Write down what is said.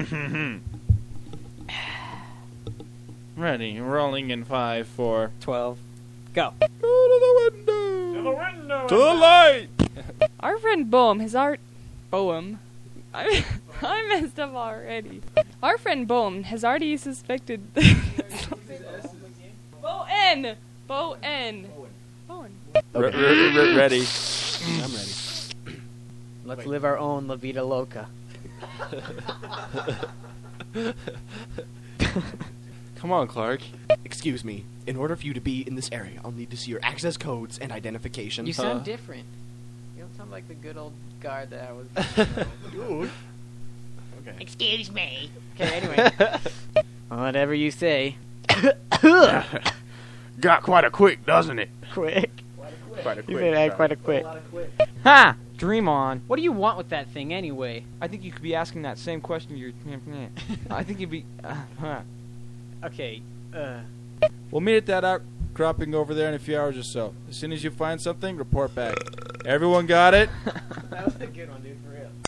Ready. Rolling in 5, 4. 12. Go. Go to the window. To the window. To the light. Our friend Boehm has Boehm. I messed up already. Our friend Boehm has already suspected. Bowen. Ready. I'm ready. Let's live our own La Vida Loca. Come on, Clark. Excuse me. In order for you to be in this area, I'll need to see your access codes and identification. You sound different. You don't sound like the good old guard that I was. Dude. Okay. Excuse me. Okay, anyway. Whatever you say. Got quite a quick, doesn't it? Quick. Quite a You quick. said that quite a quick. Ha! Dream on. What do you want with that thing anyway? I think you could be asking that same question to your... I think you'd be... Okay, We'll meet at that outcropping over there in a few hours or so. As soon as you find something, report back. Everyone got it? That was a good one, dude, for real.